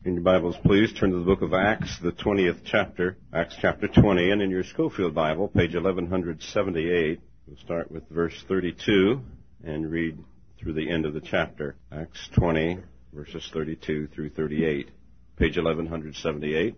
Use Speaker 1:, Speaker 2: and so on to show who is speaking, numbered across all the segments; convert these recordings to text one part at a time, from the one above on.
Speaker 1: In your Bibles, please turn to the book of Acts, the 20th chapter, Acts chapter 20, and in your Schofield Bible, page 1178, we'll start with verse 32 and read through the end of the chapter. Acts 20, verses 32 through 38, page 1178.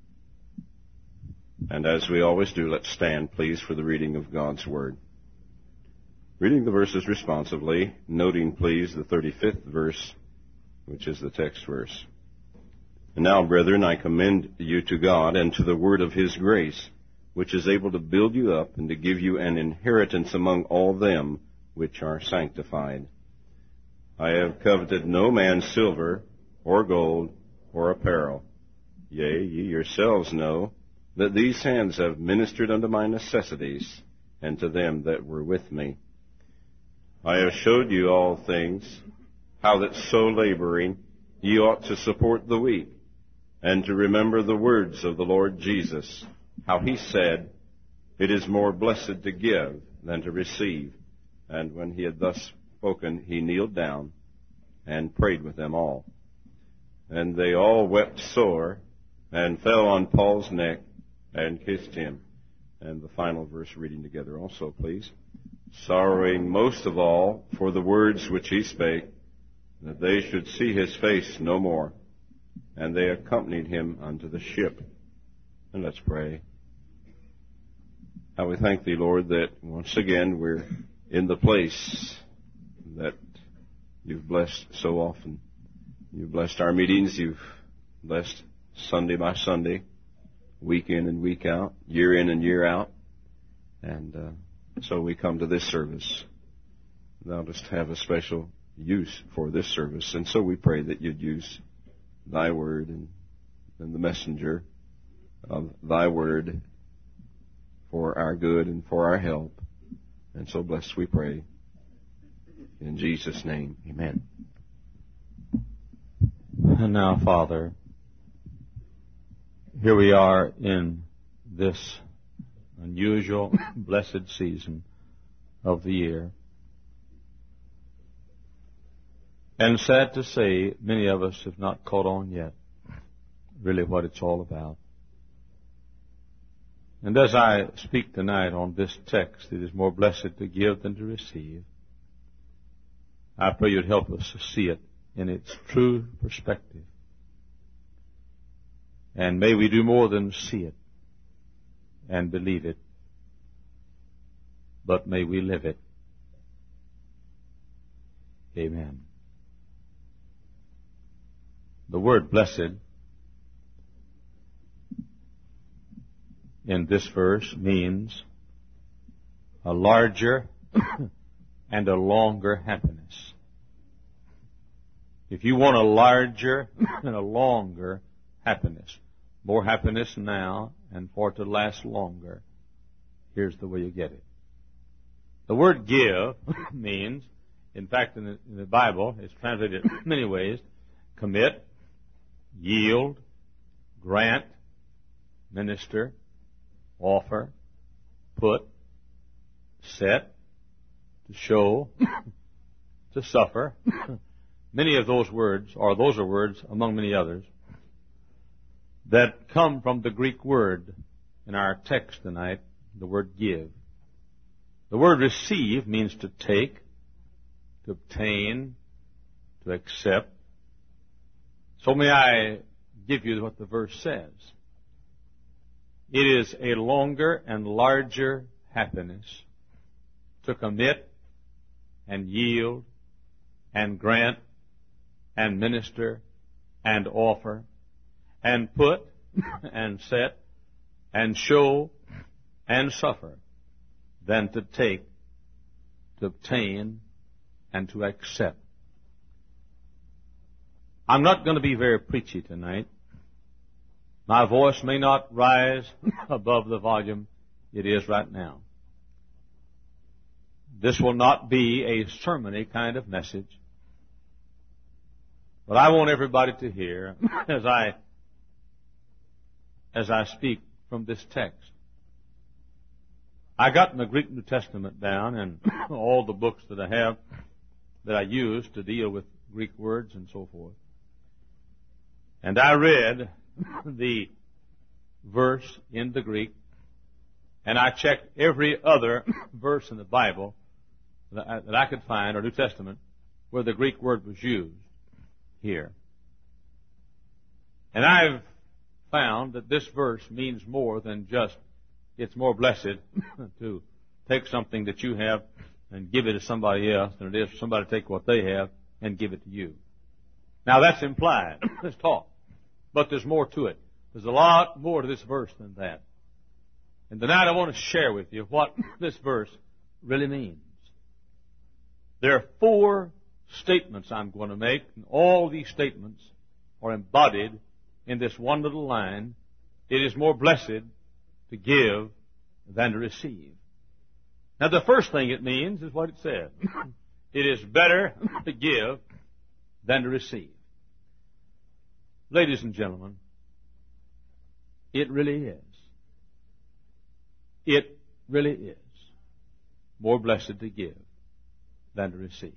Speaker 1: And as we always do, let's stand, please, for the reading of God's Word. Reading the verses responsively, noting, please, the 35th verse, which is the text verse. And now, brethren, I commend you to God and to the word of His grace, which is able to build you up and to give you an inheritance among all them which are sanctified. I have coveted no man's silver or gold or apparel. Yea, ye yourselves know that these hands have ministered unto my necessities and to them that were with me. I have showed you all things, how that so laboring ye ought to support the weak, and to remember the words of the Lord Jesus, how He said, It is more blessed to give than to receive. And when He had thus spoken, He kneeled down and prayed with them all. And they all wept sore, and fell on Paul's neck, and kissed him. And the final verse reading together also, please. Sorrowing most of all for the words which he spake, that they should see his face no more. And they accompanied him unto the ship. And let's pray. How we thank Thee, Lord, that once again we're in the place that You've blessed so often. You've blessed our meetings. You've blessed Sunday by Sunday, week in and week out, year in and year out. And so we come to this service. Thou dost have a special use for this service. And so we pray that You'd use Thy word and the messenger of Thy word for our good and for our help. And so blessed we pray. In Jesus' name, amen.
Speaker 2: And now, Father, here we are in this unusual, blessed season of the year. And sad to say, many of us have not caught on yet really what it's all about. And as I speak tonight on this text, it is more blessed to give than to receive. I pray You'd help us to see it in its true perspective. And may we do more than see it and believe it, but may we live it. Amen. The word blessed in this verse means a larger and a longer happiness. If you want a larger and a longer happiness, more happiness now and for it to last longer, here's the way you get it. The word give means, in fact, in the Bible, it's translated many ways: commit, yield, grant, minister, offer, put, set, to show, to suffer. Many of those words, or those are words among many others, that come from the Greek word in our text tonight, the word give. The word receive means to take, to obtain, to accept. So may I give you what the verse says. It is a longer and larger happiness to commit and yield and grant and minister and offer and put and set and show and suffer than to take, to obtain, and to accept. I'm not going to be very preachy tonight. My voice may not rise above the volume it is right now. This will not be a sermon-y kind of message. But I want everybody to hear as I speak from this text. I got my Greek New Testament down and all the books that I have that I use to deal with Greek words and so forth. And I read the verse in the Greek, and I checked every other verse in the Bible that I could find, or New Testament, where the Greek word was used here. And I've found that this verse means more than just, it's more blessed to take something that you have and give it to somebody else than it is for somebody to take what they have and give it to you. Now that's implied. It's taught. But there's more to it. There's a lot more to this verse than that. And tonight I want to share with you what this verse really means. There are 4 statements I'm going to make, and all these statements are embodied in this one little line: it is more blessed to give than to receive. Now the first thing it means is what it says. It is better to give than to receive. Ladies and gentlemen, it really is. It really is more blessed to give than to receive.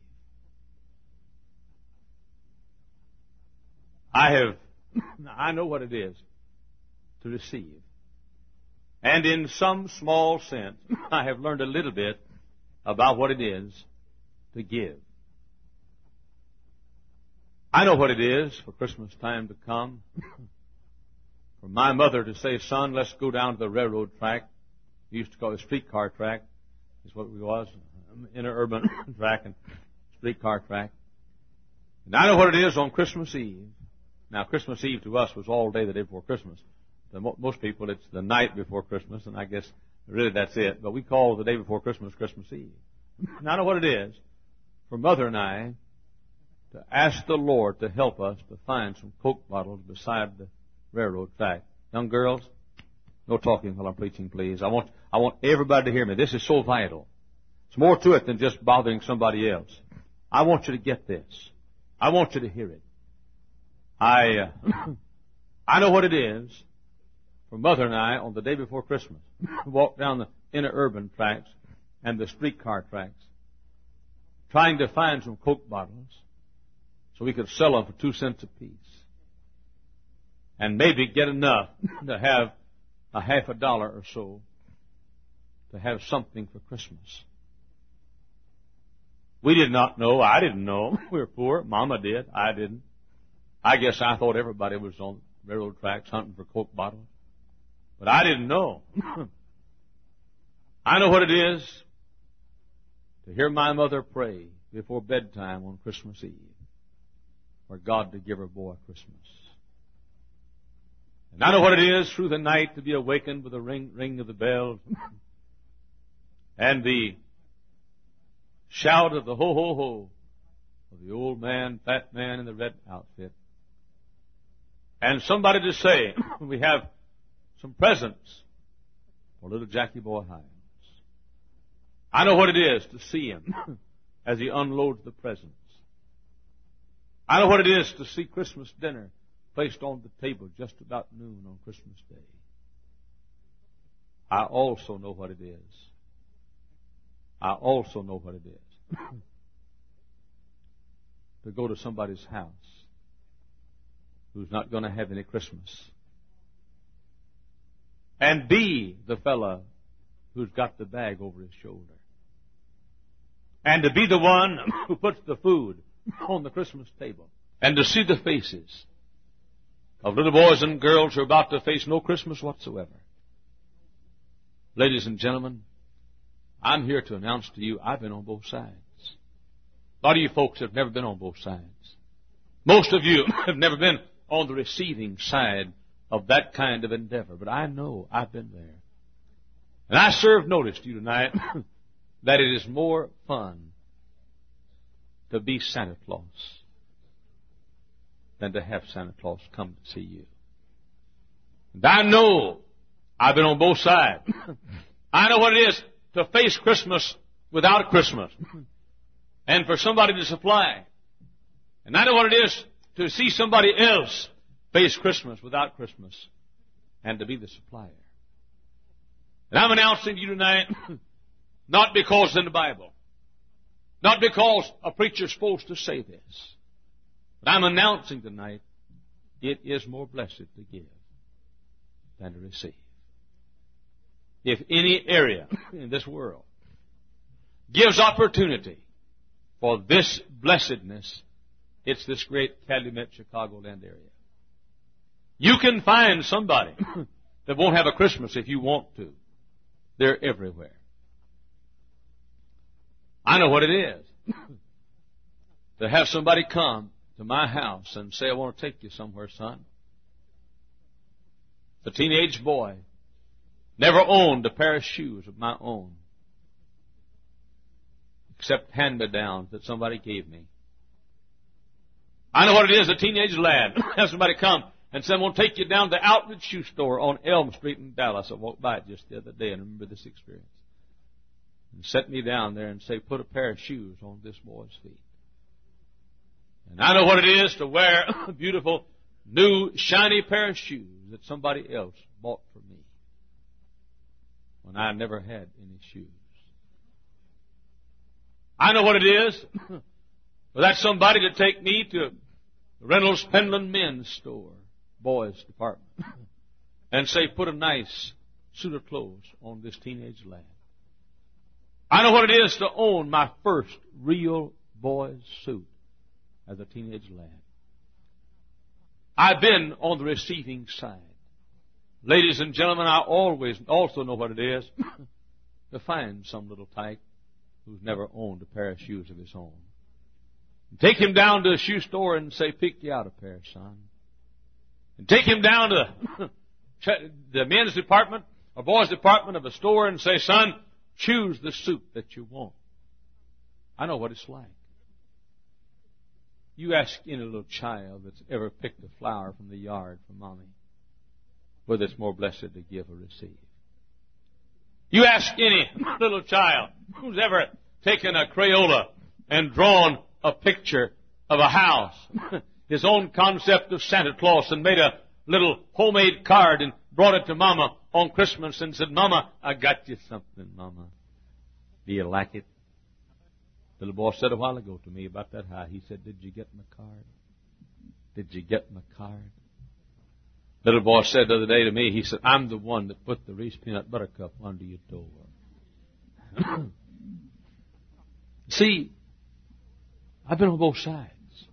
Speaker 2: I know what it is to receive. And in some small sense, I have learned a little bit about what it is to give. I know what it is for Christmas time to come. For my mother to say, "Son, let's go down to the railroad track." We used to call it streetcar track. Is what it was. Interurban track and streetcar track. And I know what it is on Christmas Eve. Now, Christmas Eve to us was all day the day before Christmas. To most people, it's the night before Christmas, and I guess really that's it. But we call the day before Christmas Christmas Eve. And I know what it is for Mother and I to ask the Lord to help us to find some Coke bottles beside the railroad track. Young girls, no talking while I'm preaching, please. I want everybody to hear me. This is so vital. It's more to it than just bothering somebody else. I want you to get this. I want you to hear it. I know what it is for Mother and I on the day before Christmas to walk down the interurban tracks and the streetcar tracks trying to find some Coke bottles so we could sell them for 2 cents apiece and maybe get enough to have a half a dollar or so to have something for Christmas. We did not know. I didn't know. We were poor. Mama did. I didn't. I guess I thought everybody was on railroad tracks hunting for Coke bottles. But I didn't know. I know what it is to hear my mother pray before bedtime on Christmas Eve for God to give her boy Christmas. And I know what it is through the night to be awakened with the ring of the bells and the shout of the ho, ho, ho of the old man, fat man in the red outfit. And somebody to say, we have some presents for little Jackie Boy Hines. I know what it is to see him as he unloads the presents. I know what it is to see Christmas dinner placed on the table just about noon on Christmas Day. I also know what it is. I also know what it is to go to somebody's house who's not going to have any Christmas and be the fella who's got the bag over his shoulder and to be the one who puts the food on the Christmas table and to see the faces of little boys and girls who are about to face no Christmas whatsoever. Ladies and gentlemen, I'm here to announce to you I've been on both sides. A lot of you folks have never been on both sides. Most of you have never been on the receiving side of that kind of endeavor. But I know I've been there. And I serve notice to you tonight that it is more fun to be Santa Claus than to have Santa Claus come to see you. And I know I've been on both sides. I know what it is to face Christmas without Christmas and for somebody to supply. And I know what it is to see somebody else face Christmas without Christmas and to be the supplier. And I'm announcing to you tonight, not because it's in the Bible, not because a preacher's supposed to say this, but I'm announcing tonight, it is more blessed to give than to receive. If any area in this world gives opportunity for this blessedness, it's this great Calumet, Chicagoland area. You can find somebody that won't have a Christmas if you want to. They're everywhere. I know what it is to have somebody come to my house and say, I want to take you somewhere, son. The teenage boy never owned a pair of shoes of my own, except hand-me-downs that somebody gave me. I know what it is, a teenage lad. Have somebody come and say, I'm going to take you down to the outlet shoe store on Elm Street in Dallas. I walked by it just the other day and I remember this experience. And set me down there and say, put a pair of shoes on this boy's feet. And I know what it is to wear a beautiful, new, shiny pair of shoes that somebody else bought for me when I never had any shoes. I know what it is for that somebody to take me to Reynolds Penland Men's Store, boys department, and say, put a nice suit of clothes on this teenage lad. I know what it is to own my first real boy's suit as a teenage lad. I've been on the receiving side. Ladies and gentlemen, I always also know what it is to find some little tyke who's never owned a pair of shoes of his own. Take him down to a shoe store and say, pick you out a pair, son. And take him down to the men's department or boys' department of a store and say, son, choose the suit that you want. I know what it's like. You ask any little child that's ever picked a flower from the yard for mommy whether it's more blessed to give or receive. You ask any little child who's ever taken a Crayola and drawn a picture of a house, his own concept of Santa Claus, and made a little homemade card and brought it to Mama on Christmas and said, Mama, I got you something, Mama. Do you like it? The little boy said a while ago to me about that high. He said, did you get my card? Did you get my card? Little boy said the other day to me, he said, I'm the one that put the Reese peanut butter cup under your door. See, I've been on both sides.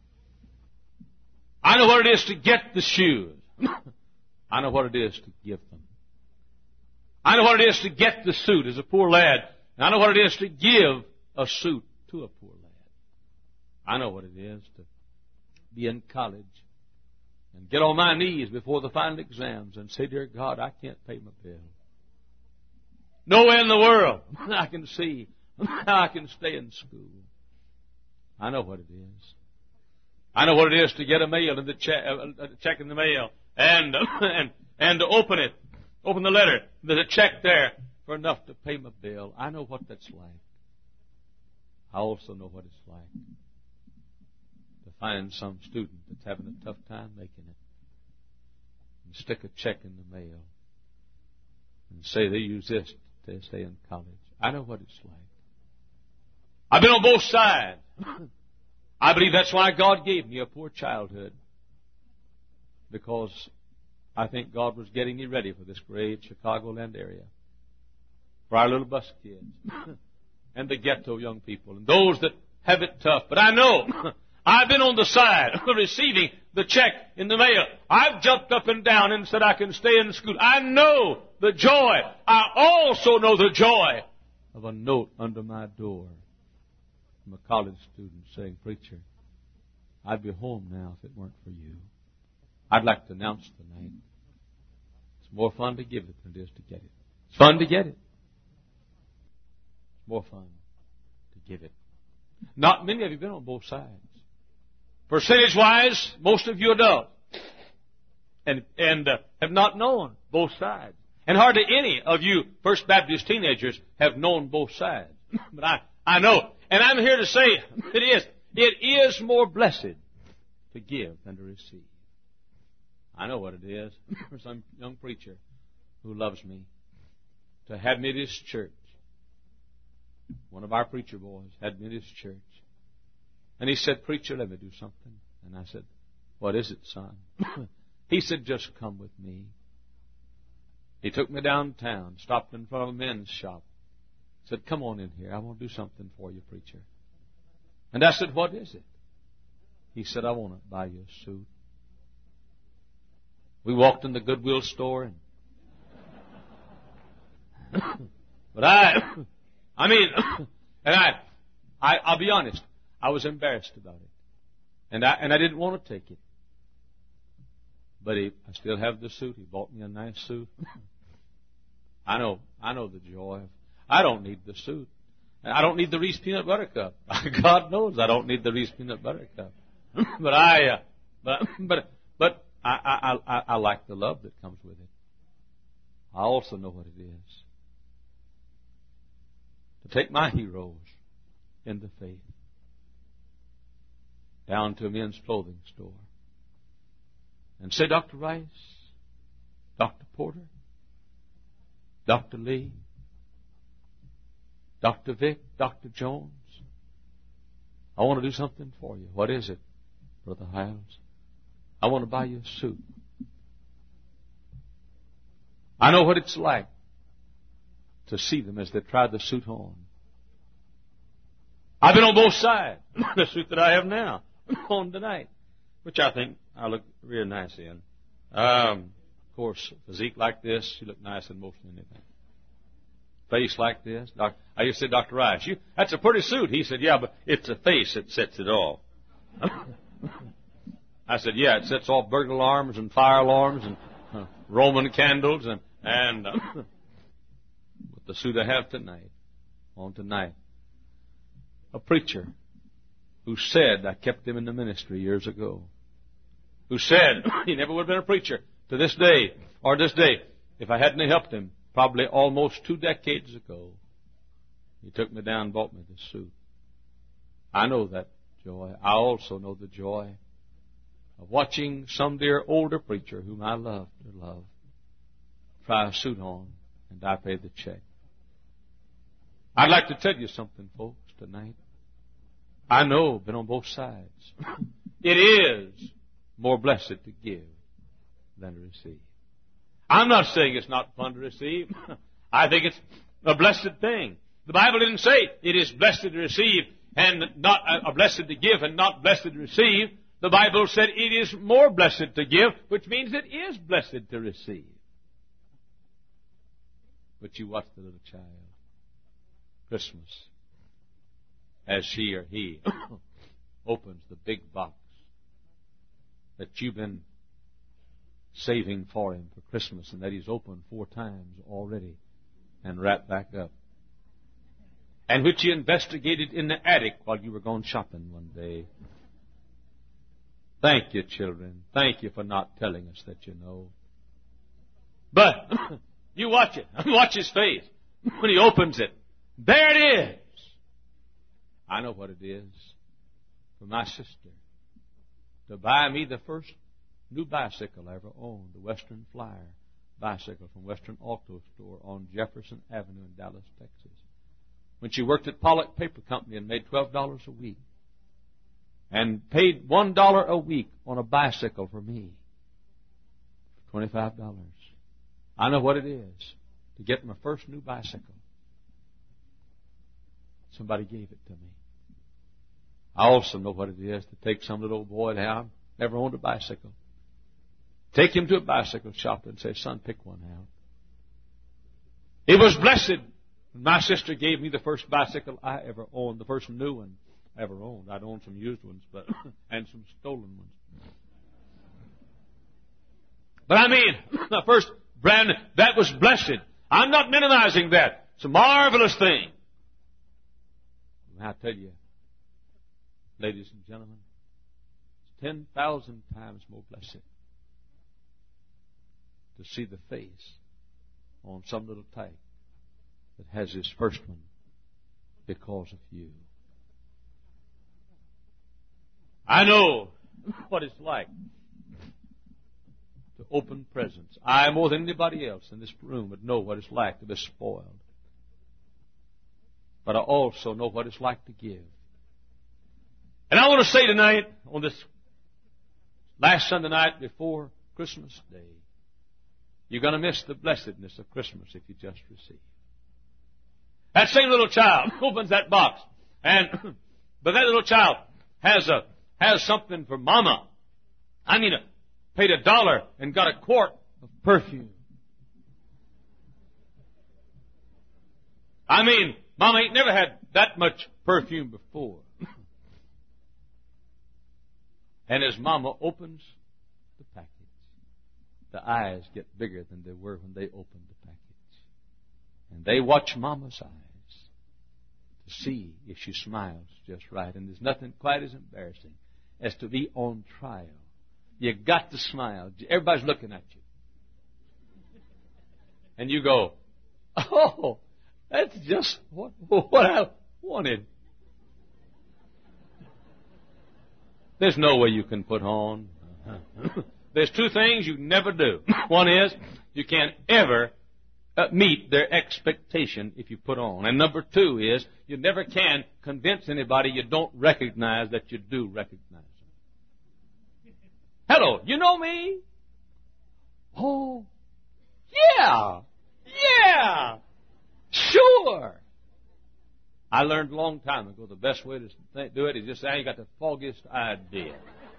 Speaker 2: I know what it is to get the shoes. I know what it is to give them. I know what it is to get the suit as a poor lad. And I know what it is to give a suit to a poor lad. I know what it is to be in college and get on my knees before the final exams and say, dear God, I can't pay my bill. No way in the world I can see how I can stay in school. I know what it is. I know what it is to get a mail and a check in the mail and to open it, open the letter. There's a check there for enough to pay my bill. I know what that's like. I also know what it's like to find some student that's having a tough time making it and stick a check in the mail and say they use this to stay in college. I know what it's like. I've been on both sides. I believe that's why God gave me a poor childhood, because I think God was getting me ready for this great Chicagoland area, for our little bus kids and the ghetto young people and those that have it tough. But I know I've been on the side of receiving the check in the mail. I've jumped up and down and said I can stay in school. I know the joy. I also know the joy of a note under my door from a college student saying, Preacher, I'd be home now if it weren't for you. I'd like to announce tonight. It's more fun to give it than it is to get it. It's fun to get it. It's more fun to give it. Not many of you have been on both sides. Percentage-wise, most of you adults and have not known both sides. And hardly any of you First Baptist teenagers have known both sides. But I know. And I'm here to say it is more blessed to give than to receive. I know what it is for some young preacher who loves me to have me at his church. One of our preacher boys had me at his church. And he said, Preacher, let me do something. And I said, What is it, son? He said, just come with me. He took me downtown, stopped in front of a men's shop, said, come on in here. I want to do something for you, preacher. And I said, what is it? He said, I want to buy you a suit. We walked in the Goodwill store, but I'll be honest, I was embarrassed about it. And I didn't want to take it. But I still have the suit. He bought me a nice suit. I know the joy. I don't need the suit. I don't need the Reese peanut butter cup. God knows I don't need the Reese peanut butter cup. But I like the love that comes with it. I also know what it is to take my heroes in the faith down to a men's clothing store and say, Dr. Rice, Dr. Porter, Dr. Lee, Dr. Vic, Dr. Jones, I want to do something for you. What is it, Brother Hiles? I want to buy you a suit. I know what it's like to see them as they try the suit on. I've been on both sides. The suit that I have now on tonight, which I think I look real nice in. Of course, physique like this, you look nice in most anything. Face like this. I used to say, Dr. Rice, that's a pretty suit. He said, yeah, but it's a face that sets it off. I said, yeah, it sets off burglar alarms and fire alarms and Roman candles and with the suit I have tonight, a preacher who said, I kept him in the ministry years ago, who said he never would have been a preacher to this day, if I hadn't helped him probably almost 2 decades ago. He took me down and bought me the suit. I know that joy. I also know the joy of watching some dear older preacher whom I love try a suit on, and I pay the check. I'd like to tell you something, folks, tonight. I know, been on both sides. It is more blessed to give than to receive. I'm not saying it's not fun to receive. I think it's a blessed thing. The Bible didn't say it is blessed to receive and not blessed to give and not blessed to receive. The Bible said it is more blessed to give, which means it is blessed to receive. But you watch the little child, Christmas, as she or he opens the big box that you've been saving for him for Christmas and that he's opened 4 times already and wrapped back up, and which you investigated in the attic while you were going shopping one day. Thank you, children. Thank you for not telling us that you know. But you watch it. Watch his face when he opens it. There it is. I know what it is for my sister to buy me the first new bicycle I ever owned, the Western Flyer bicycle from Western Auto Store on Jefferson Avenue in Dallas, Texas. When she worked at Pollock Paper Company and made $12 a week and paid $1 a week on a bicycle for me, $25. I know what it is to get my first new bicycle. Somebody gave it to me. I also know what it is to take some little old boy that I've never owned a bicycle, take him to a bicycle shop and say, son, pick one out. It was blessed when my sister gave me the first bicycle I ever owned, the first new one I ever owned. I'd owned some used ones, and some stolen ones. But I mean, the first brand, that was blessed. I'm not minimizing that. It's a marvelous thing. And I tell you, ladies and gentlemen, it's 10,000 times more blessed to see the face on some little tyke that has his first one because of you. I know what it's like to open presents. I, more than anybody else in this room, would know what it's like to be spoiled. But I also know what it's like to give. And I want to say tonight, on this last Sunday night before Christmas Day, you're going to miss the blessedness of Christmas if you just receive. That same little child opens that box, but that little child has something for Mama. I mean, paid $1 and got a quart of perfume. I mean, Mama ain't never had that much perfume before. And as Mama opens the package, the eyes get bigger than they were when they opened the package. And they watch Mama's eyes to see if she smiles just right. And there's nothing quite as embarrassing as to be on trial. You got to smile. Everybody's looking at you. And you go, oh, that's just what I wanted. There's no way you can put on. There's two things you never do. One is you can't ever meet their expectation if you put on. And number two is you never can convince anybody you don't recognize that you do recognize them. Hello, you know me? Oh, yeah, sure. I learned a long time ago the best way to do it is just say, you got the foggiest idea.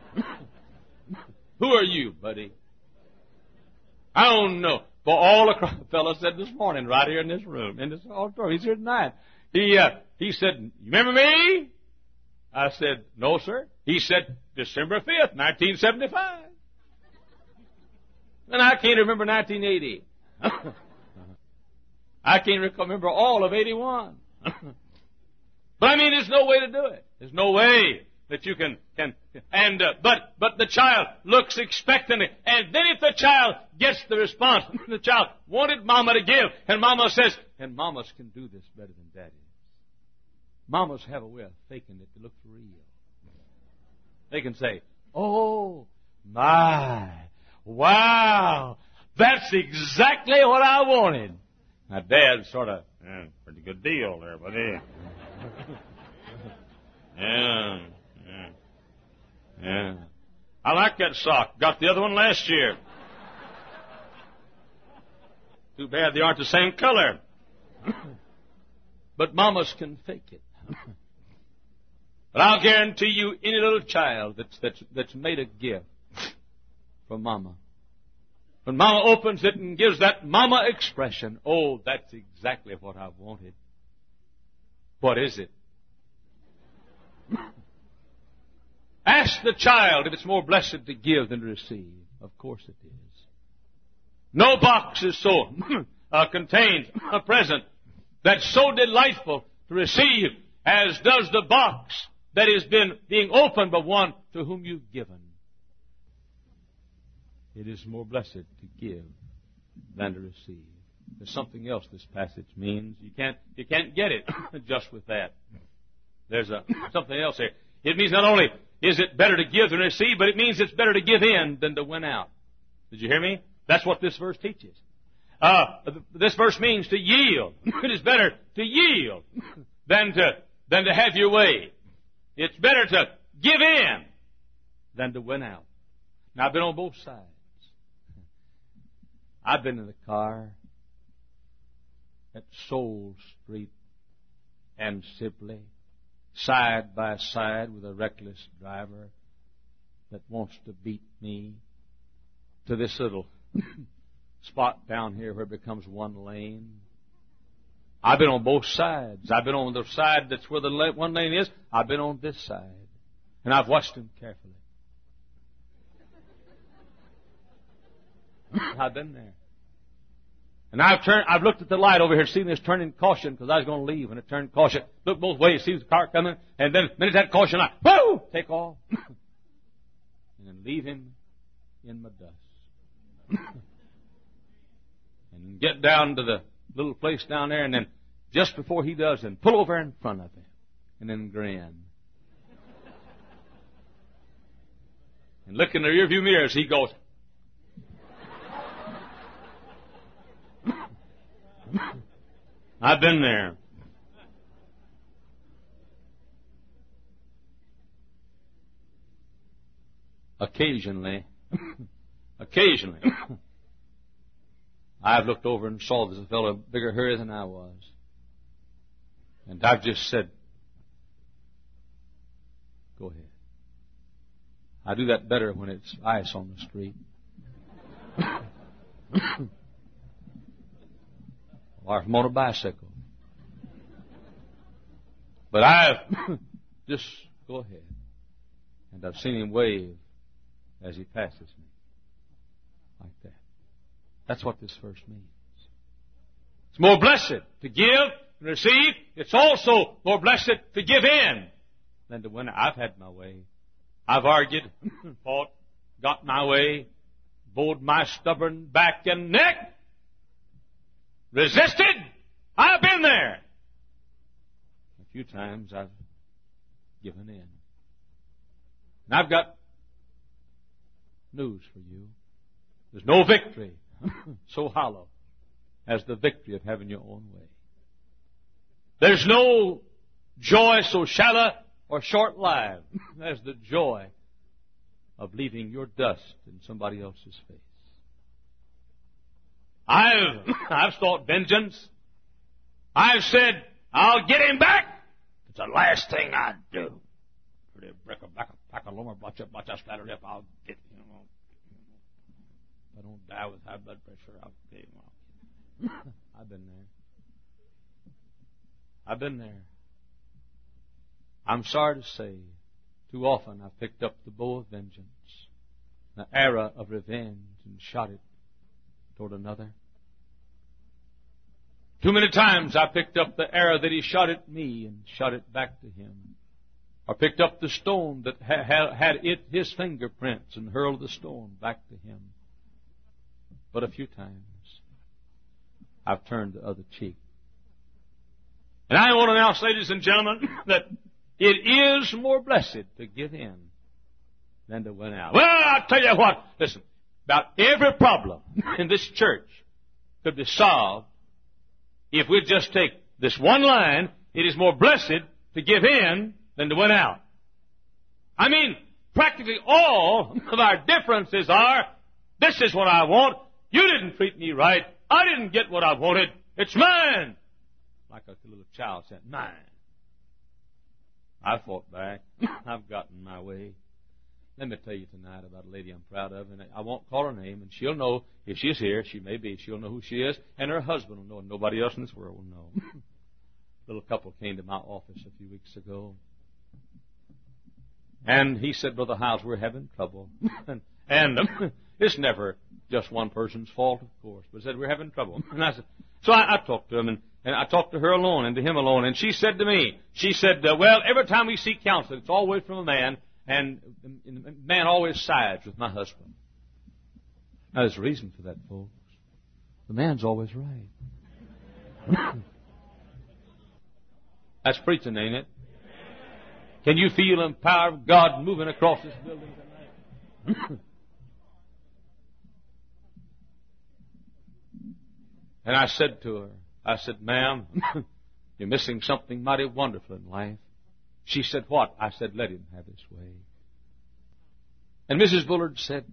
Speaker 2: Who are you, buddy? I don't know. For all across, the fellow said this morning, right here in this room, in this auditorium, he's here tonight. He said, you remember me? I said, no, sir. He said, December 5th, 1975. And I can't remember 1980. I can't remember all of 81. But I mean, there's no way to do it. There's no way that you can but the child looks expectantly, and then if the child gets the response the child wanted Mama to give, and Mama says, and mamas can do this better than daddies. Mamas have a way of faking it to look real. They can say, oh my, wow, that's exactly what I wanted. Now Dad sort of, pretty good deal there, buddy. Yeah. I like that sock. Got the other one last year. Too bad they aren't the same color. But mamas can fake it. But I'll guarantee you, any little child that's made a gift from Mama, when Mama opens it and gives that Mama expression, oh, that's exactly what I wanted. What is it? Ask the child if it's more blessed to give than to receive. Of course it is. No box is so contains a present that's so delightful to receive as does the box that has been being opened by one to whom you've given. It is more blessed to give than to receive. There's something else this passage means. You can't get it just with that. There's something else here. It means not only is it better to give than to receive, but it means it's better to give in than to win out. Did you hear me? That's what this verse teaches. This verse means to yield. It is better to yield than to have your way. It's better to give in than to win out. Now, I've been on both sides. I've been in the car at Soul Street and Sibley, side by side with a reckless driver that wants to beat me to this little spot down here where it becomes one lane. I've been on both sides. I've been on the side that's where the one lane is. I've been on this side. And I've watched him carefully. I've been there. And I've looked at the light over here, seen this turning caution, because I was going to leave, and it turned caution. Look both ways, see the car coming, and then minute that caution light, whoo, take off. And then leave him in my dust. And get down to the little place down there, and then just before he does, then pull over in front of him, and then grin. And look in the rearview mirror as he goes, I've been there. Occasionally, occasionally, I've looked over and saw there's a fellow in bigger hurry than I was. And I've just said, go ahead. I do that better when it's ice on the street. Or if I'm on a bicycle. But I've just go ahead. And I've seen him wave as he passes me. Like that. That's what this verse means. It's more blessed to give and receive. It's also more blessed to give in than to win. I've had my way. I've argued, fought, got my way, bowed my stubborn back and neck, resisted. I've been there. A few times I've given in. And I've got news for you. There's no victory so hollow as the victory of having your own way. There's no joy so shallow or short-lived as the joy of leaving your dust in somebody else's face. I've sought vengeance. I've said, I'll get him back. It's the last thing I'd do. Pretty brick a back a pack of lumber, botch up, splatter up, I'll get him. If I don't die with high blood pressure, I'll get him. I've been there. I've been there. I'm sorry to say, too often I've picked up the bow of vengeance, the arrow of revenge, and shot it toward another. Too many times I picked up the arrow that he shot at me and shot it back to him. Or picked up the stone that had his fingerprints and hurled the stone back to him. But a few times I've turned the other cheek. And I want to announce, ladies and gentlemen, that it is more blessed to give in than to win out. Well, I'll tell you what. Listen, about every problem in this church could be solved if we just take this one line, it is more blessed to give in than to win out. I mean, practically all of our differences are, this is what I want, you didn't treat me right, I didn't get what I wanted, it's mine. Like a little child said, mine. I fought back. I've gotten my way. Let me tell you tonight about a lady I'm proud of, and I won't call her name, and she'll know, if she's here, she may be, she'll know who she is, and her husband will know, and nobody else in this world will know. Little couple came to my office a few weeks ago, and he said, Brother Hiles, we're having trouble. and it's never just one person's fault, of course, but he said, we're having trouble. And I said, so I talked to him, and I talked to her alone and to him alone, and she said to me, well, every time we seek counsel, it's always from a man, and the man always sides with my husband. Now, there's a reason for that, folks. The man's always right. That's preaching, ain't it? Can you feel the power of God moving across this building tonight? And I said to her, ma'am, you're missing something mighty wonderful in life. She said, what? I said, let him have his way. And Mrs. Bullard said,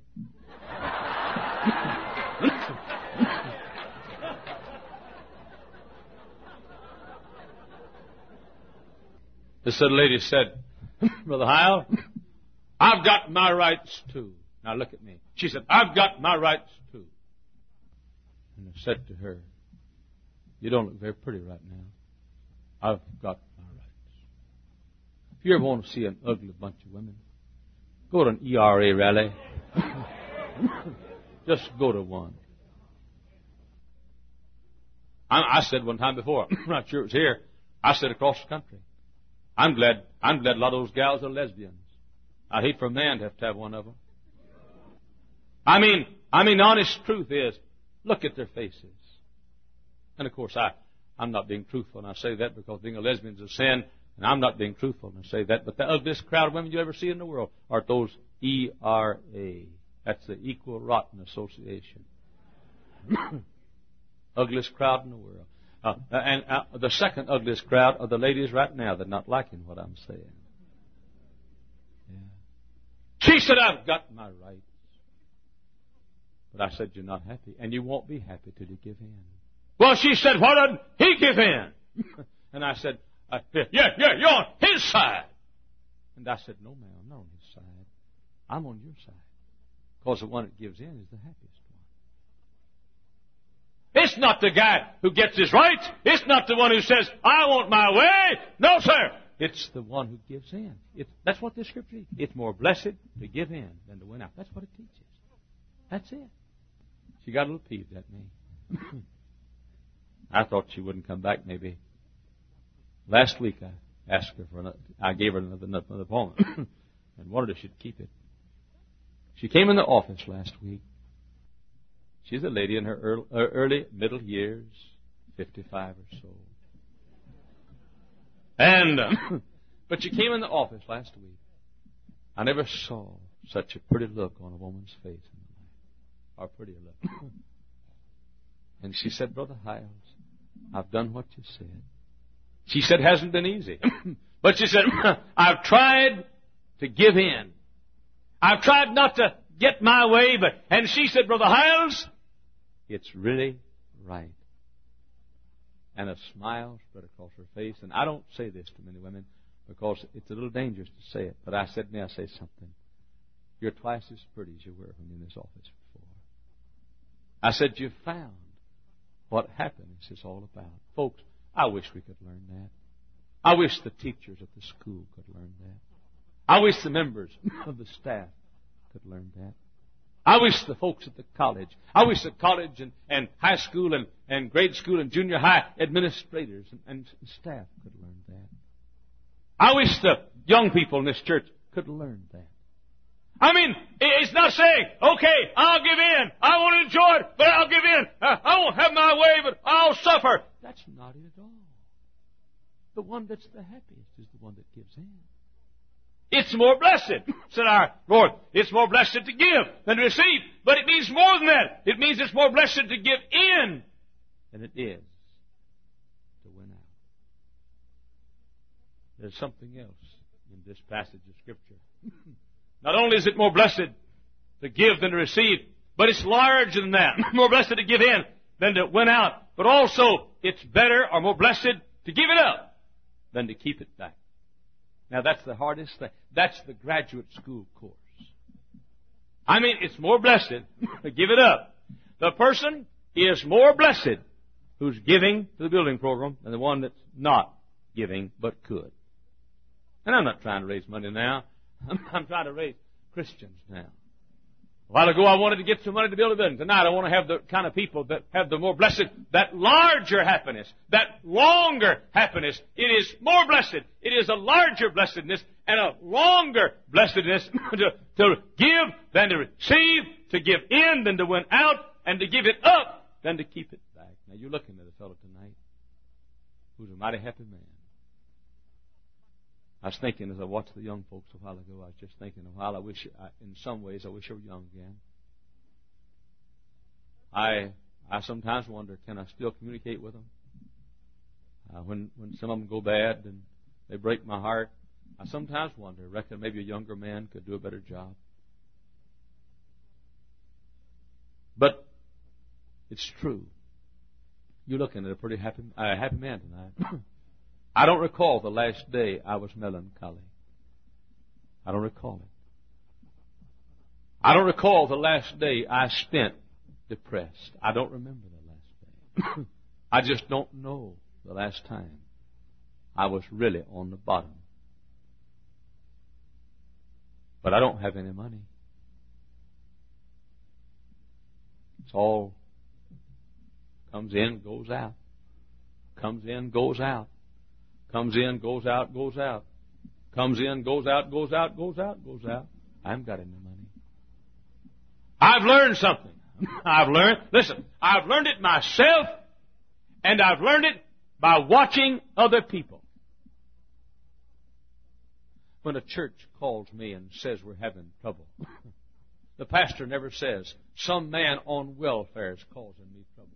Speaker 2: this lady said, Brother Heil, I've got my rights too. Now look at me. She said, I've got my rights too. And I said to her, you don't look very pretty right now. I've got my rights. If you ever want to see an ugly bunch of women, go to an ERA rally. Just go to one. I said one time before, I'm not sure it was here, I said across the country, I'm glad a lot of those gals are lesbians. I'd hate for a man to have one of them. I mean, the honest truth is, look at their faces. And of course, I'm not being truthful, and I say that because being a lesbian is a sin, and I'm not being truthful, and I say that. But the ugliest crowd of women you ever see in the world are those ERA. That's the Equal Rotten Association. Ugliest crowd in the world. And the second ugliest crowd are the ladies right now that are not liking what I'm saying. Yeah. She said, I've got my rights. But I said, you're not happy, and you won't be happy till you give in. Well, she said, why doesn't he give in? And I said, yeah, you're on his side. And I said, no, ma'am, I'm not on his side. I'm on your side. Because the one that gives in is the happiest one. It's not the guy who gets his rights. It's not the one who says, I want my way. No, sir. It's the one who gives in. That's what the Scripture is. It's more blessed to give in than to win out. That's what it teaches. That's it. She got a little peeved at me. I thought she wouldn't come back maybe. Last week I gave her another poem and wondered if she'd keep it. She came in the office last week. She's a lady in her early middle years, 55 or so. But she came in the office last week. I never saw such a pretty look on a woman's face in my life. Or prettier look. And she said, Brother Hiles, I've done what you said. She said, it hasn't been easy. But she said, I've tried to give in. I've tried not to get my way, and she said, Brother Hiles, it's really right. And a smile spread across her face. And I don't say this to many women because it's a little dangerous to say it. But I said, may I say something? You're twice as pretty as you were when you were in this office before. I said, you found what happiness is all about. Folks, I wish we could learn that. I wish the teachers at the school could learn that. I wish the members of the staff could learn that. I wish the folks at the college, I wish the college and high school and grade school and junior high administrators and staff could learn that. I wish the young people in this church could learn that. I mean, it's not saying, okay, I'll give in. I won't enjoy it, but I'll give in. I won't have my way, but I'll suffer. That's not it at all. The one that's the happiest is the one that gives in. It's more blessed, said our Lord. It's more blessed to give than to receive. But it means more than that. It means it's more blessed to give in than it is to win out. There's something else in this passage of Scripture. Not only is it more blessed to give than to receive, but it's larger than that. More blessed to give in than to win out. But also, it's better or more blessed to give it up than to keep it back. Now, that's the hardest thing. That's the graduate school course. I mean, it's more blessed to give it up. The person is more blessed who's giving to the building program than the one that's not giving but could. And I'm not trying to raise money now. I'm trying to raise Christians now. A while ago, I wanted to get some money to build a building. Tonight, I want to have the kind of people that have the more blessed, that larger happiness, that longer happiness. It is more blessed. It is a larger blessedness and a longer blessedness to give than to receive, to give in than to win out, and to give it up than to keep it back. Now, you're looking at a fellow tonight who's a mighty happy man. I was thinking as I watched the young folks a while ago, I was just thinking a while, in some ways, I wish I were young again. I sometimes wonder, can I still communicate with them? When some of them go bad and they break my heart, I sometimes wonder, reckon maybe a younger man could do a better job. But it's true. You're looking at a pretty happy man tonight. I don't recall the last day I was melancholy. I don't recall it. I don't recall the last day I spent depressed. I don't remember the last day. I just don't know the last time I was really on the bottom. But I don't have any money. It's all comes in, goes out. Comes in, goes out. Comes in, goes out, goes out. Comes in, goes out, goes out, goes out, goes out. I haven't got any money. I've learned something. I've learned it myself, and I've learned it by watching other people. When a church calls me and says we're having trouble, the pastor never says, some man on welfare is causing me trouble.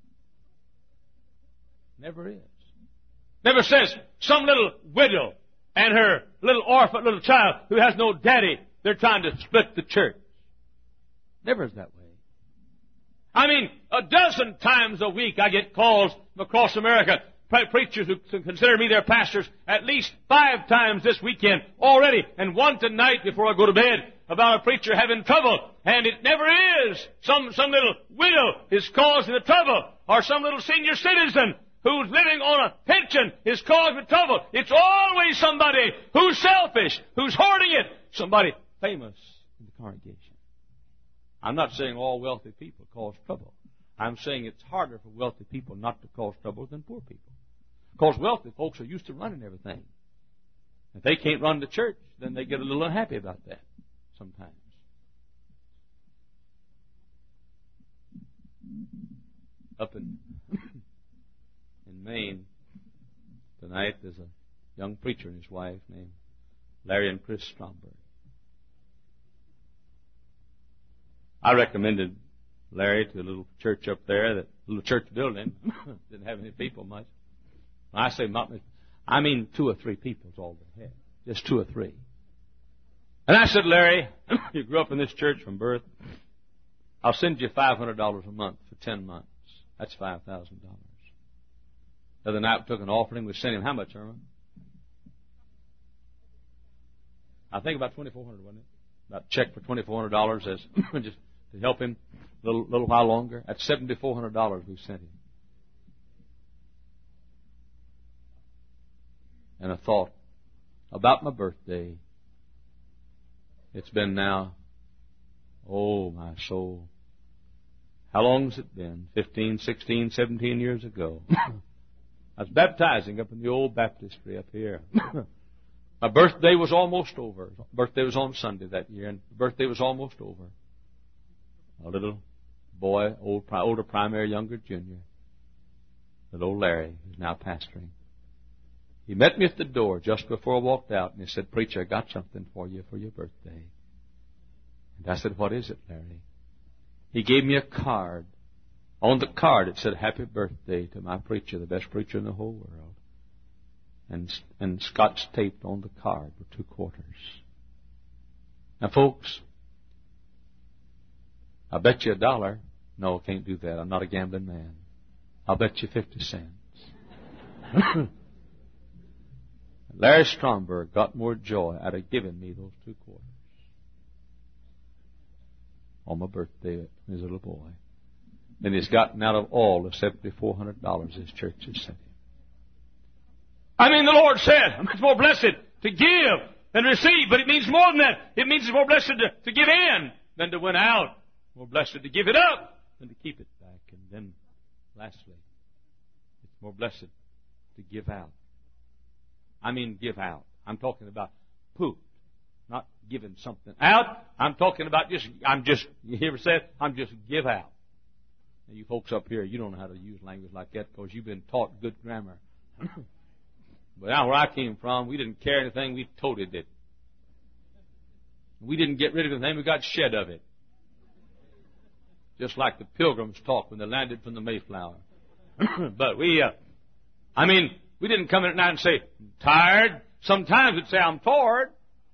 Speaker 2: Never is. Never says some little widow and her little orphan little child who has no daddy, they're trying to split the church. Never is that way. I mean, a dozen times a week I get calls from across America, preachers who consider me their pastors, at least 5 times this weekend already, and one tonight before I go to bed, about a preacher having trouble. And it never is. Some little widow is causing the trouble, or some little senior citizen who's living on a pension is causing the trouble. It's always somebody who's selfish, who's hoarding it, somebody famous in the congregation. I'm not saying all wealthy people cause trouble. I'm saying it's harder for wealthy people not to cause trouble than poor people. Because wealthy folks are used to running everything. If they can't run the church, then they get a little unhappy about that sometimes. Up in Maine tonight, there's a young preacher and his wife named Larry and Chris Stromberg. I recommended Larry to a little church up there, that little church building. Didn't have any people much. When I say not much, I mean 2 or 3 people is all they had. Just 2 or 3. And I said, Larry, you grew up in this church from birth. I'll send you $500 a month for 10 months. That's $5,000. The other night we took an offering. We sent him how much, Herman? I think about $2,400, wasn't it? About a check for $2,400 as just to help him a little while longer. That's $7,400 we sent him. And a thought about my birthday. It's been now, oh my soul, how long has it been? 15, 16, 17 years ago. I was baptizing up in the old baptistry up here. My birthday was almost over. My birthday was on Sunday that year, and the birthday was almost over. A little boy, older primary, younger junior, little Larry, who's now pastoring. He met me at the door just before I walked out, and he said, Preacher, I got something for you for your birthday. And I said, what is it, Larry? He gave me a card. On the card it said, Happy birthday to my preacher, the best preacher in the whole world. And Scotch taped on the card were 2 quarters. Now, folks, I'll bet you $1. No, I can't do that. I'm not a gambling man. I'll bet you 50 cents. Larry Stromberg got more joy out of giving me those 2 quarters on my birthday as a little boy than he's gotten out of all the $7,400 his church has sent him. I mean, the Lord said, it's more blessed to give than receive, but it means more than that. It means it's more blessed to give in than to win out. More blessed to give it up than to keep it back. And then, lastly, it's more blessed to give out. I mean, give out. I'm talking about poop, not giving something out. I'm talking about you ever said, I'm just give out. Now, you folks up here, you don't know how to use language like that because you've been taught good grammar. But now where I came from, we didn't carry anything, we toted it. We didn't get rid of anything, we got shed of it. Just like the Pilgrims talked when they landed from the Mayflower. But we didn't come in at night and say, I'm tired. Sometimes we'd say, I'm tired.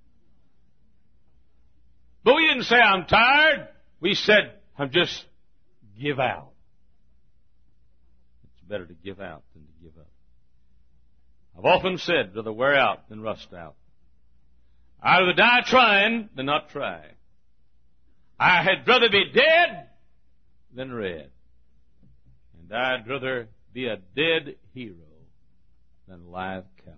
Speaker 2: But we didn't say, I'm tired. We said, I'm just give out. It's better to give out than to give up. I've often said, rather wear out than rust out. I'd rather die trying than not try. I had rather be dead than red. And I'd rather be a dead hero than a live coward.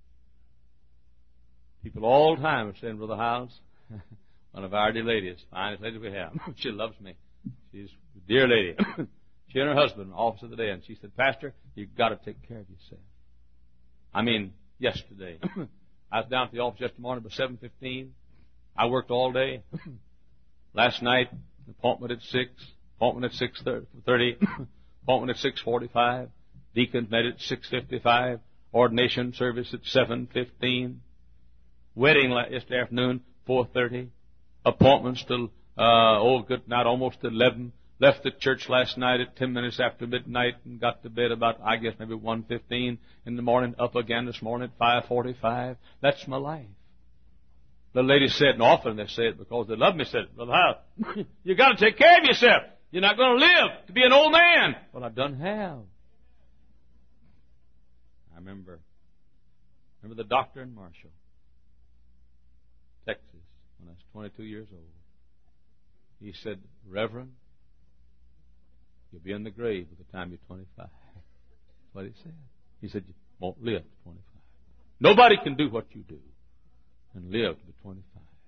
Speaker 2: People all the time are saying, Brother Hiles, one of our dear ladies, finest lady we have, she loves me. She's a dear lady. She and her husband, officer of the day, and she said, Pastor, you've got to take care of yourself. I mean, yesterday. I was down at the office yesterday morning about 7:15. I worked all day. Last night, appointment at 6, appointment at 6:30, appointment at 6:45, deacon met at 6:55, ordination service at 7:15, wedding yesterday afternoon, 4:30, appointments till, good night, almost 11. Left the church last night at 10 minutes after midnight and got to bed about, I guess, maybe 1:15 in the morning, up again this morning at 5:45. That's my life. The lady said, and often they say it because they love me, said, Brother Hiles, you got to take care of yourself. You're not going to live to be an old man. Well, I done have. I remember the doctor in Marshall, Texas, when I was 22 years old. He said, Reverend, you'll be in the grave by the time you're 25. That's what he said. He said, you won't live to 25. Nobody can do what you do and live to be 25.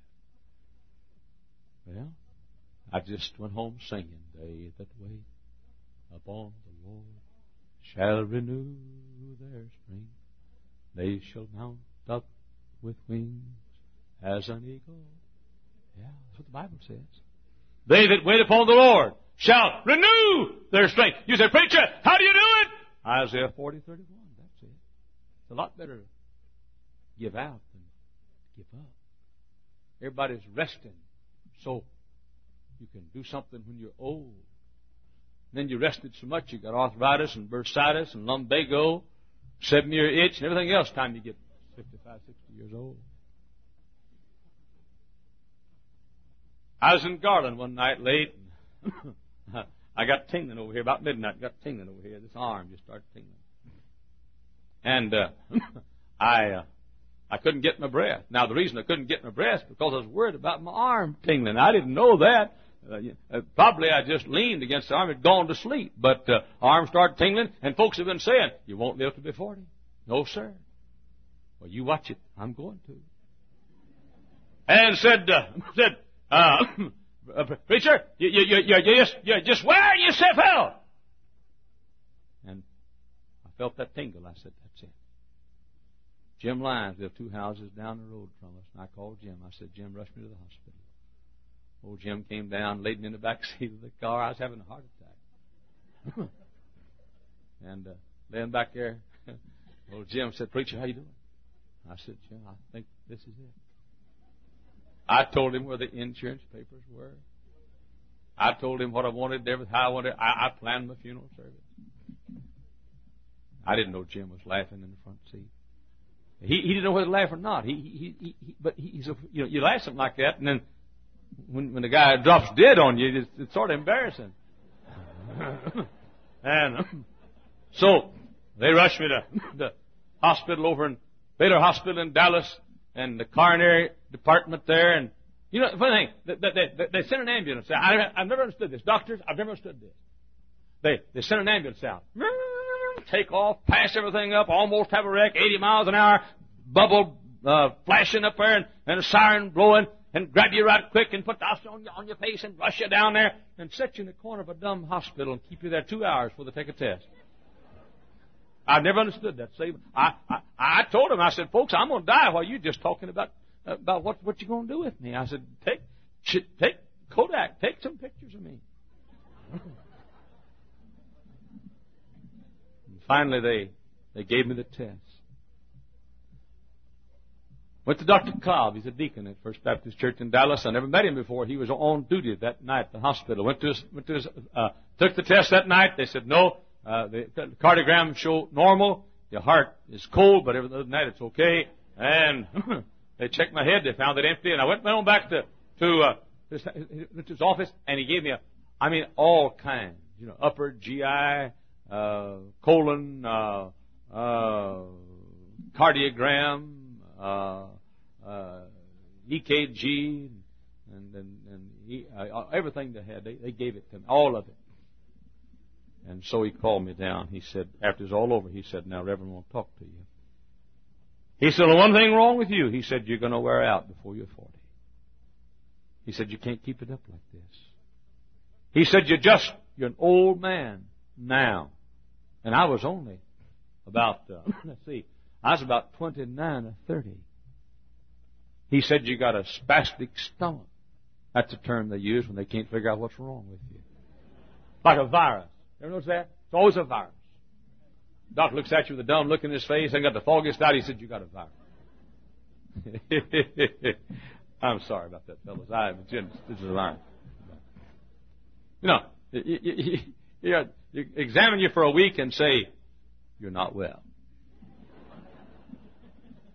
Speaker 2: Well, I just went home singing, they that wait upon the Lord shall renew their strength. They shall mount up with wings as an eagle. Yeah, that's what the Bible says. They that wait upon the Lord shall renew their strength. You say, preacher, how do you do it? Isaiah 40:31. That's it. It's a lot better to give out than give up. Everybody's resting so you can do something when you're old. And then you rested so much you got arthritis and bursitis and lumbago, 7-year itch and everything else time you get 55, 60 years old. I was in Garland one night late. I got tingling over here. About midnight, got tingling over here. This arm just started tingling. And I couldn't get my breath. Now, the reason I couldn't get my breath is because I was worried about my arm tingling. I didn't know that. Probably I just leaned against the arm and had gone to sleep. But arm started tingling, and folks have been saying, you won't live to be 40. No, sir. Well, you watch it. I'm going to. And said, preacher, you just wear yourself out. And I felt that tingle. I said, that's it. Jim Lyons lived 2 houses down the road from us. And I called Jim. I said, Jim, rush me to the hospital. Old Jim came down, laid me in the back seat of the car. I was having a heart attack. And laying back there, old Jim said, preacher, how you doing? I said, Jim, I think this is it. I told him where the insurance papers were. I told him what I wanted, how I wanted. I planned my funeral service. I didn't know Jim was laughing in the front seat. He didn't know whether to laugh or not. But he's you laugh something like that, and then when the guy drops dead on you, it's sort of embarrassing. And so they rushed me to the hospital over in Baylor Hospital in Dallas, and the coronary department there. And you know, the funny thing, they sent an ambulance out. I've never understood this. Doctors, I've never understood this. They sent an ambulance out. Take off, pass everything up, almost have a wreck, 80 miles an hour, bubble flashing up there, and a siren blowing, and grab you right quick and put the oxygen on your face and rush you down there and set you in the corner of a dumb hospital and keep you there 2 hours before they take a test. I've never understood that. I told him, I said, folks, I'm going to die while you're just talking about what you're going to do with me. I said, take Kodak, take some pictures of me. And finally, they gave me the test. Went to Dr. Cobb. He's a deacon at First Baptist Church in Dallas. I never met him before. He was on duty that night at the hospital. Took the test that night. They said, no, the cardiogram showed normal. Your heart is cold, but other than that, it's okay. And they checked my head. They found it empty. And I went on back to his office, and he gave me all kinds. You know, upper GI, colon, cardiogram, EKG, and everything they had. They gave it to me, all of it. And so he called me down. He said, after it was all over, he said, now, Reverend, I want to talk to you. He said, well, one thing wrong with you. He said, you're going to wear out before you're 40. He said, you can't keep it up like this. He said, you're an old man now. And I was only about, I was about 29 or 30. He said, you got a spastic stomach. That's a term they use when they can't figure out what's wrong with you. Like a virus. Ever notice that? It's always a virus. The doctor looks at you with a dumb look in his face and got the foggiest out. He said, you got a virus. I'm sorry about that, fellas. This is a virus. You know, you examine you for a week and say, you're not well.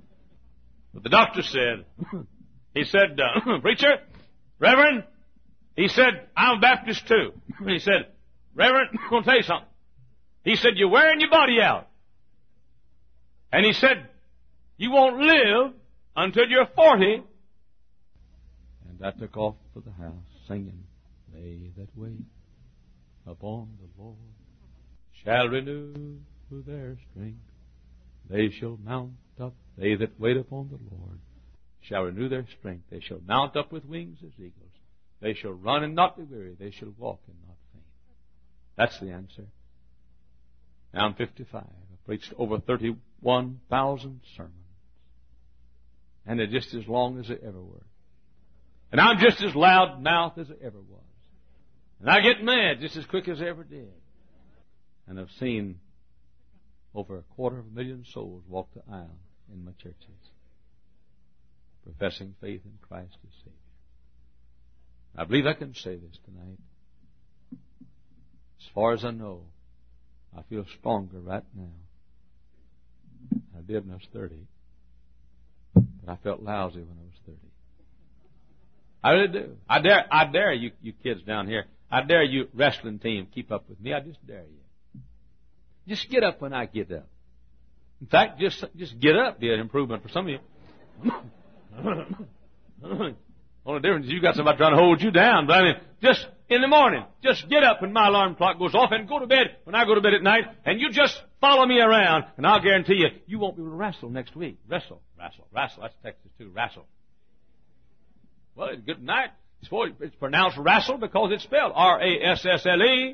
Speaker 2: But the doctor said, he said, preacher, Reverend, He said, I'm a Baptist too. He said, Reverend, I'm going to tell you something. He said, you're wearing your body out. And he said, you won't live until you're 40. And I took off for the house singing, they that wait upon the Lord shall renew their strength. They shall mount up, they that wait upon the Lord shall renew their strength. They shall mount up with wings as eagles. They shall run and not be weary. They shall walk and not faint. That's the answer. Now I'm 55. I've preached over 31,000 sermons. And they're just as long as they ever were. And I'm just as loud-mouthed as I ever was. And I get mad just as quick as I ever did. And I've seen over 250,000 souls walk the aisle in my churches, professing faith in Christ as Savior. I believe I can say this tonight. As far as I know, I feel stronger right now than I did when I was 30. But I felt lousy when I was 30. I really do. I dare you kids down here. I dare you wrestling team keep up with me. I just dare you. Just get up when I get up. In fact, just get up be an improvement for some of you. Only difference is you got somebody trying to hold you down. But I mean, just in the morning, just get up when my alarm clock goes off and go to bed when I go to bed at night, and you just follow me around, and I'll guarantee you, you won't be able to wrestle next week. Wrestle. That's Texas too. Wrestle. Well, good night. It's pronounced wrestle because it's spelled R-A-S-S-L-E.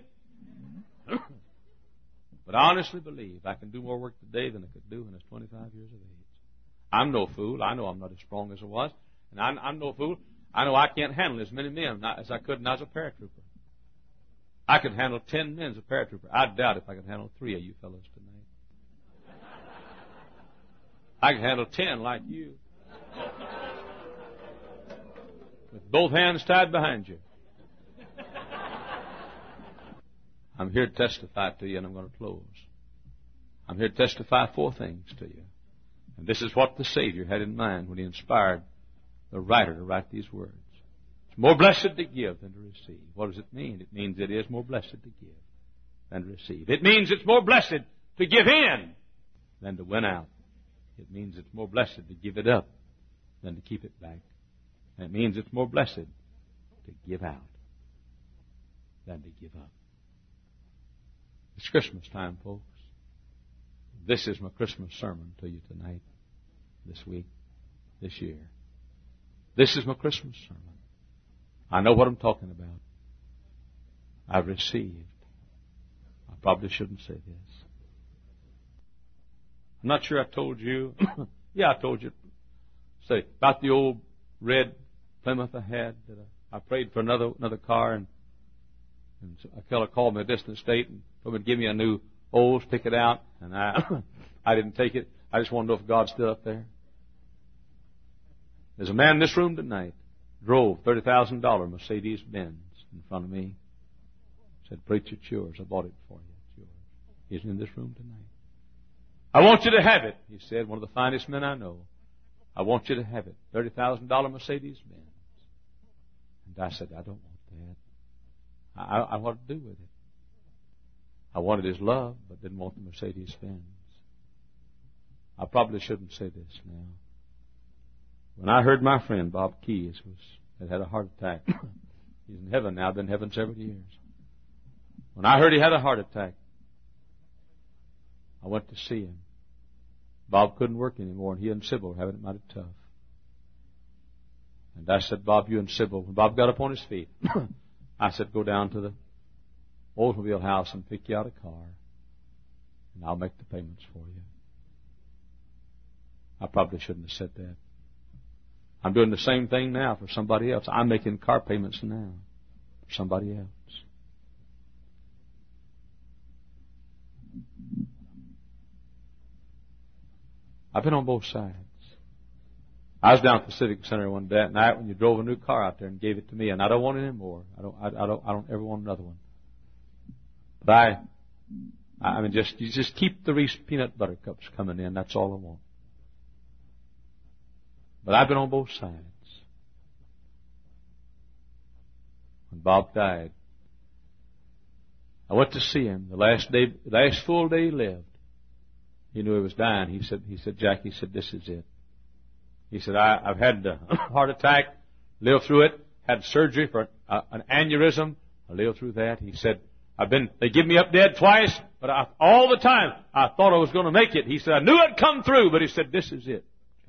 Speaker 2: But I honestly believe I can do more work today than I could do when I was 25 years of age. I'm no fool. I know I'm not as strong as I was. And I'm no fool. I know I can't handle as many men as I could when I was a paratrooper. I could handle 10 men as a paratrooper. I doubt if I could handle 3 of you fellows tonight. I could handle 10 like you. With both hands tied behind you. I'm here to testify to you, and I'm going to close. I'm here to testify 4 things to you. And this is what the Savior had in mind when He inspired the writer to write these words. It's more blessed to give than to receive. What does it mean? It means it is more blessed to give than to receive. It means it's more blessed to give in than to win out. It means it's more blessed to give it up than to keep it back. And it means it's more blessed to give out than to give up. It's Christmas time, folks. This is my Christmas sermon to you tonight, this week, this year. This is my Christmas sermon. I know what I'm talking about. I've received. I probably shouldn't say this. I'm not sure I told you. Yeah, I told you. Say, about the old red Plymouth I had. That I prayed for another car, and a fellow called me a distant state and told me to give me a new Olds, pick it out, and I didn't take it. I just want to know if God's still up there. There's a man in this room tonight drove $30,000 Mercedes Benz in front of me. Said, "Preacher, it's yours. I bought it for you. It's yours." He's in this room tonight. "I want you to have it," he said, one of the finest men I know. "I want you to have it. $30,000 Mercedes Benz." And I said, "I don't want that. I want to do with it." I wanted his love, but didn't want the Mercedes Benz. I probably shouldn't say this now. When I heard my friend Bob Keyes had a heart attack, he's in heaven now, been in heaven several years. When I heard he had a heart attack, I went to see him. Bob couldn't work anymore, and he and Sybil were having it mighty tough. And I said, "Bob, you and Sybil," when Bob got up on his feet, I said, "Go down to the Oldsmobile house and pick you out a car, and I'll make the payments for you." I probably shouldn't have said that. I'm doing the same thing now for somebody else. I'm making car payments now for somebody else. I've been on both sides. I was down at the Civic Center one day at night when you drove a new car out there and gave it to me, and I don't want it anymore. I don't ever want another one. But I mean, just keep the Reese peanut butter cups coming in. That's all I want. But I've been on both sides. when Bob died. I went to see him the last full day he lived. He knew he was dying. He said, Jack, he said, this is it. He said, I've had a heart attack, lived through it, had surgery for an aneurysm. I lived through that. He said, they give me up dead twice, but all the time I thought I was going to make it. He said, I knew I'd come through, but he said, this is it, Jack.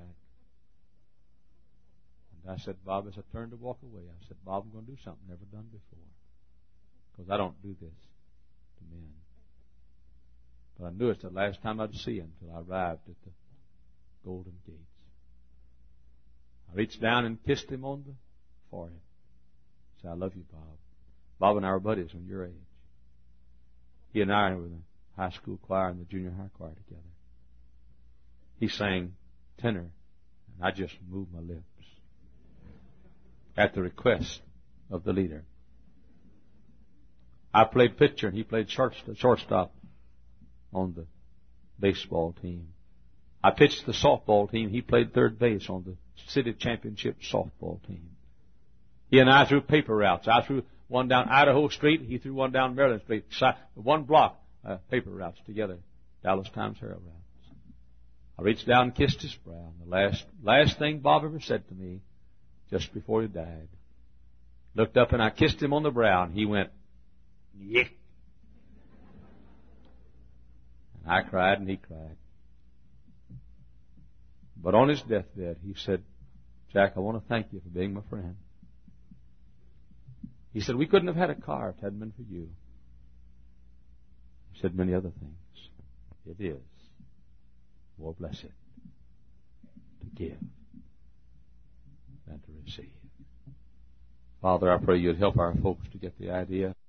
Speaker 2: And I said, Bob, as I turned to walk away, I said, Bob, I'm going to do something never done before. Because I don't do this to men. But I knew it's the last time I'd see him till I arrived at the Golden Gates. I reached down and kissed him on the forehead. I said, I love you, Bob. Bob and I were buddies when your age. He and I were in the high school choir and the junior high choir together. He sang tenor, and I just moved my lips at the request of the leader. I played pitcher, and he played shortstop on the baseball team. I pitched the softball team. He played third base on the city championship softball team. He and I threw paper routes. I threw one down Idaho Street. He threw one down Maryland Street. One block, paper routes together. Dallas Times Herald routes. I reached down and kissed his brow. And the last thing Bob ever said to me, just before he died, looked up and I kissed him on the brow, and he went, yeah. And I cried and he cried. But on his deathbed, he said, Jack, I want to thank you for being my friend. He said, we couldn't have had a car if it hadn't been for you. He said many other things. It is more blessed to give than to receive. Father, I pray you'd help our folks to get the idea.